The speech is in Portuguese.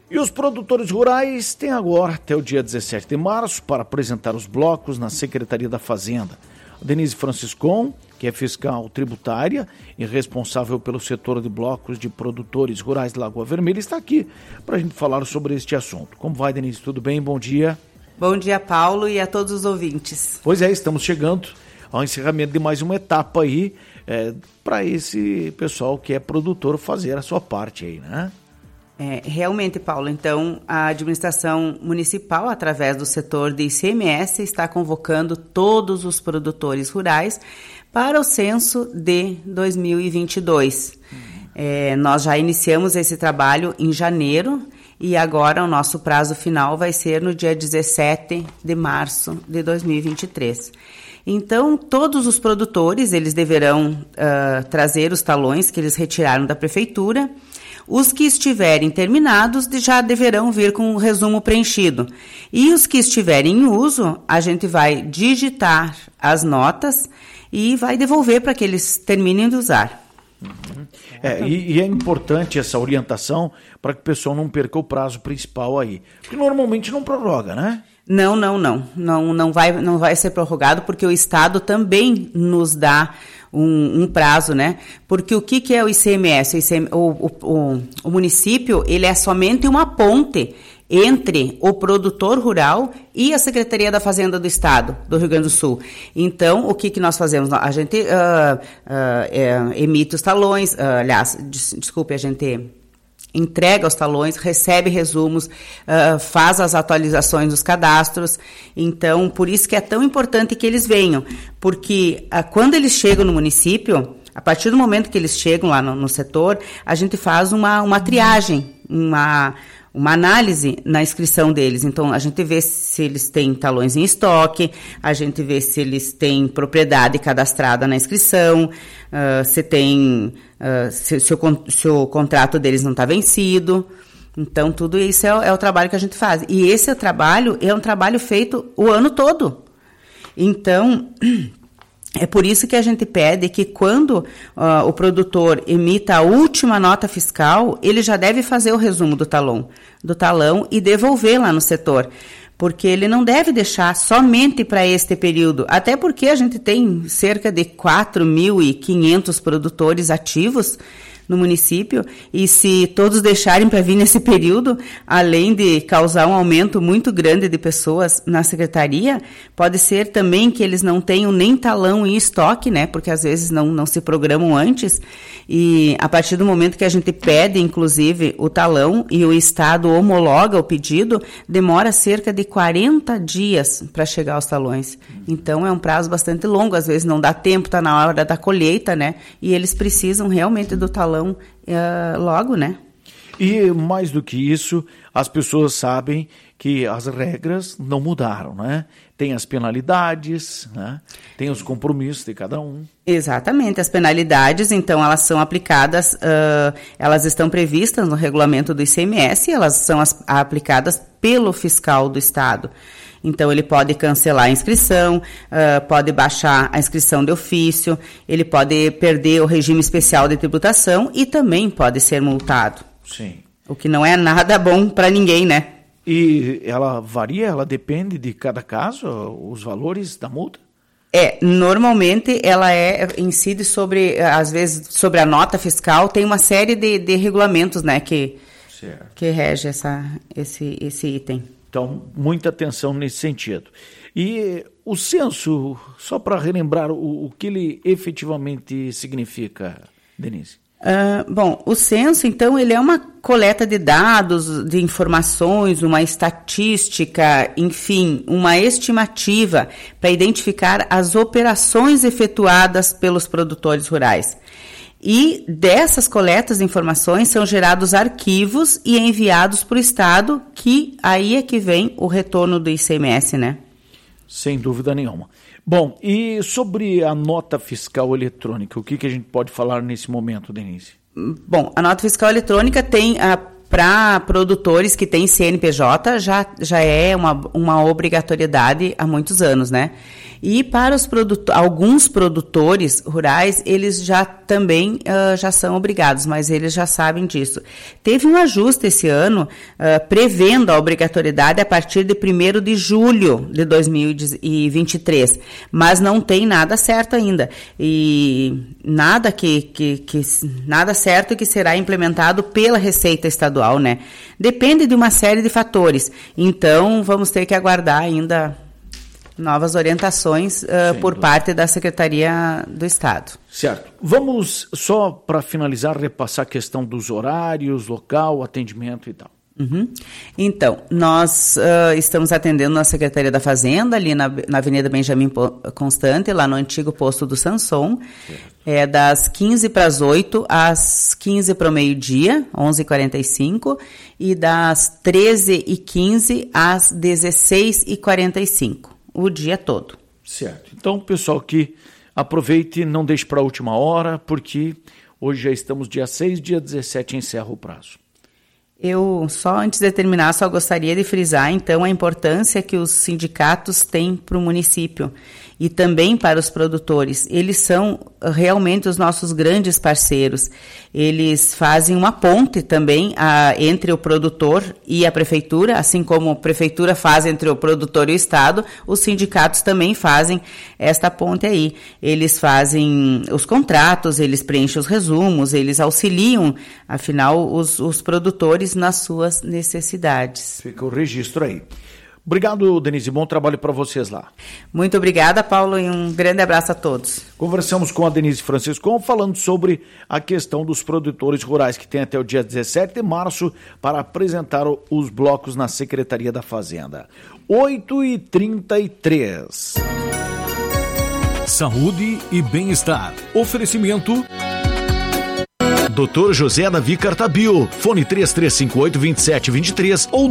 E os produtores rurais têm agora até o dia 17 de março para apresentar os blocos na Secretaria da Fazenda. A Denise Franciscon, que é fiscal tributária e responsável pelo setor de blocos de produtores rurais de Lagoa Vermelha, está aqui para a gente falar sobre este assunto. Como vai, Denise? Tudo bem? Bom dia. Bom dia, Paulo, e a todos os ouvintes. Pois é, estamos chegando ao encerramento de mais uma etapa aí para esse pessoal que é produtor fazer a sua parte aí, né? Realmente, Paulo, então a administração municipal, através do setor de ICMS, está convocando todos os produtores rurais para o censo de 2022. Nós já iniciamos esse trabalho em janeiro e agora o nosso prazo final vai ser no dia 17 de março de 2023. Então, todos os produtores, eles deverão trazer os talões que eles retiraram da prefeitura. Os que estiverem terminados já deverão vir com o resumo preenchido. E os que estiverem em uso, a gente vai digitar as notas e vai devolver para que eles terminem de usar. Uhum. E é importante essa orientação para que o pessoal não perca o prazo principal aí. Porque normalmente não prorroga, né? Não vai ser prorrogado, porque o Estado também nos dá um prazo, né? Porque o que é o ICMS? O município, ele é somente uma ponte entre o produtor rural e a Secretaria da Fazenda do Estado, do Rio Grande do Sul. Então, o que nós fazemos? A gente emite os talões, a gente entrega os talões, recebe resumos, faz as atualizações dos cadastros. Então, por isso que é tão importante que eles venham, porque quando eles chegam no município, a partir do momento que eles chegam lá no setor, a gente faz uma triagem, uma análise na inscrição deles. Então, a gente vê se eles têm talões em estoque, a gente vê se eles têm propriedade cadastrada na inscrição, se o contrato deles não está vencido. Então, tudo isso é o trabalho que a gente faz. E esse trabalho é um trabalho feito o ano todo. Então, é por isso que a gente pede que quando o produtor emita a última nota fiscal, ele já deve fazer o resumo do talão e devolver lá no setor. Porque ele não deve deixar somente para este período, até porque a gente tem cerca de 4.500 produtores ativos no município, e se todos deixarem para vir nesse período, além de causar um aumento muito grande de pessoas na secretaria, pode ser também que eles não tenham nem talão em estoque, né, porque às vezes não se programam antes, e a partir do momento que a gente pede, inclusive, o talão e o Estado homologa o pedido, demora cerca de 40 dias para chegar aos talões. Então, é um prazo bastante longo, às vezes não dá tempo, está na hora da colheita, né, e eles precisam realmente do talão logo, né? E mais do que isso, as pessoas sabem que as regras não mudaram, né? Tem as penalidades, né? Tem os compromissos de cada um. Exatamente, as penalidades, então, elas são aplicadas, elas estão previstas no regulamento do ICMS, elas são aplicadas pelo fiscal do Estado. Então, ele pode cancelar a inscrição, pode baixar a inscrição de ofício, ele pode perder o regime especial de tributação e também pode ser multado. Sim. O que não é nada bom para ninguém, né? E ela varia, ela depende de cada caso, os valores da multa? Normalmente ela incide sobre, às vezes, sobre a nota fiscal, tem uma série de regulamentos, né, que rege esse item. Então, muita atenção nesse sentido. E o censo, só para relembrar o que ele efetivamente significa, Denise? Bom, o censo, então, ele é uma coleta de dados, de informações, uma estatística, enfim, uma estimativa para identificar as operações efetuadas pelos produtores rurais. E dessas coletas de informações são gerados arquivos e enviados para o Estado, que aí é que vem o retorno do ICMS, né? Sem dúvida nenhuma. Bom, e sobre a nota fiscal eletrônica, o que a gente pode falar nesse momento, Denise? Bom, a nota fiscal eletrônica tem, para produtores que têm CNPJ, já é uma obrigatoriedade há muitos anos, né? E para alguns produtores rurais, eles já também já são obrigados, mas eles já sabem disso. Teve um ajuste esse ano, prevendo a obrigatoriedade a partir de 1º de julho de 2023, mas não tem nada certo ainda. E nada nada certo que será implementado pela Receita Estadual, né? Depende de uma série de fatores. Então, vamos ter que aguardar ainda novas orientações por parte da Secretaria do Estado. Certo. Vamos, só para finalizar, repassar a questão dos horários, local, atendimento e tal. Uhum. Então, nós estamos atendendo na Secretaria da Fazenda, ali na Avenida Benjamin Constante, lá no antigo posto do Sanson, das 7:45 às 15 para o meio-dia, 11h45, e das 13h15 às 16h45, o dia todo. Certo. Então, pessoal, que aproveite, não deixe para a última hora, porque hoje já estamos dia 6, dia 17 encerra o prazo. Eu, só antes de terminar, só gostaria de frisar, então, a importância que os sindicatos têm para o município e também para os produtores. Eles são realmente os nossos grandes parceiros. Eles fazem uma ponte também entre o produtor e a prefeitura, assim como a prefeitura faz entre o produtor e o Estado, os sindicatos também fazem esta ponte aí. Eles fazem os contratos, eles preenchem os resumos, eles auxiliam, afinal, os produtores nas suas necessidades. Fica o registro aí. Obrigado, Denise. Bom trabalho para vocês lá. Muito obrigada, Paulo, e um grande abraço a todos. Conversamos com a Denise Franciscon, falando sobre a questão dos produtores rurais, que tem até o dia 17 de março para apresentar os blocos na Secretaria da Fazenda. 8h33. Saúde e bem-estar. Oferecimento Dr. José Davi Cartabio. Fone 3358-2723 ou